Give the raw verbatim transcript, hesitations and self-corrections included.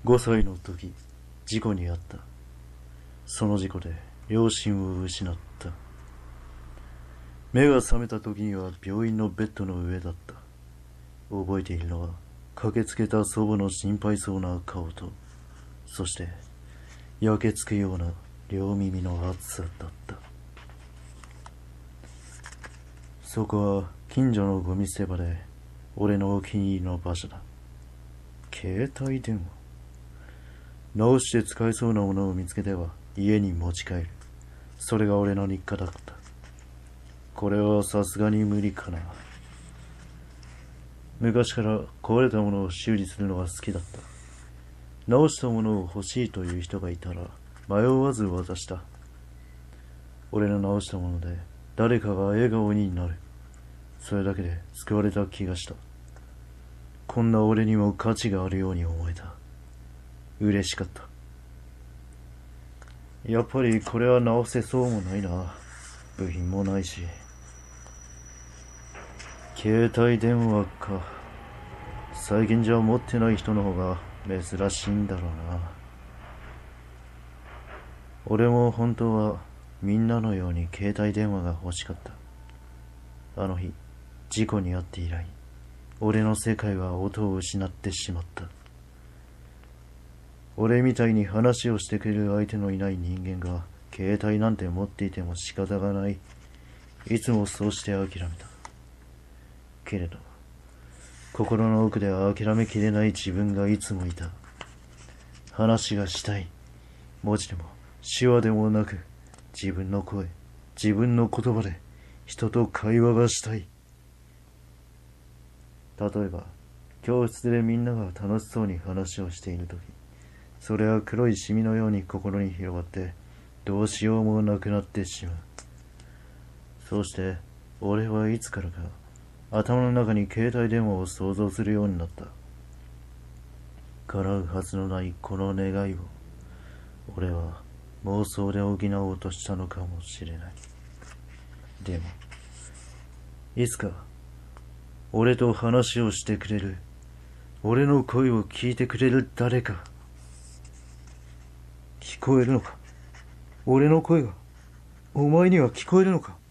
ごさいの時、事故に遭った。その事故で両親を失った。目が覚めた時には病院のベッドの上だった。覚えているのは、駆けつけた祖母の心配そうな顔と、そして焼けつくような両耳の熱さだった。そこは近所のゴミ捨て場で、俺のお気に入りの場所だ。携帯電話。直して使えそうなものを見つけては家に持ち帰る。それが俺の日課だった。これはさすがに無理かな。昔から壊れたものを修理するのが好きだった。直したものを欲しいという人がいたら迷わず渡した。俺の直したもので誰かが笑顔になる。それだけで救われた気がした。こんな俺にも価値があるように思えた。嬉しかった。やっぱりこれは直せそうもないな。部品もないし。携帯電話か。最近じゃ持ってない人の方が珍しいんだろうな。俺も本当はみんなのように携帯電話が欲しかった。あの日、事故に遭って以来、俺の世界は音を失ってしまった。俺みたいに話をしてくれる相手のいない人間が携帯なんて持っていても仕方がない。いつもそうして諦めた。けれど、心の奥で諦めきれない自分がいつもいた。話がしたい。文字でも手話でもなく、自分の声、自分の言葉で人と会話がしたい。例えば、教室でみんなが楽しそうに話をしているとき、それは黒いシミのように心に広がって、どうしようもなくなってしまう。そうして、俺はいつからか、頭の中に携帯電話を想像するようになった。叶うはずのないこの願いを、俺は妄想で補おうとしたのかもしれない。でも、いつか、俺と話をしてくれる、俺の声を聞いてくれる誰か。聞こえるのか？俺の声が、お前には聞こえるのか？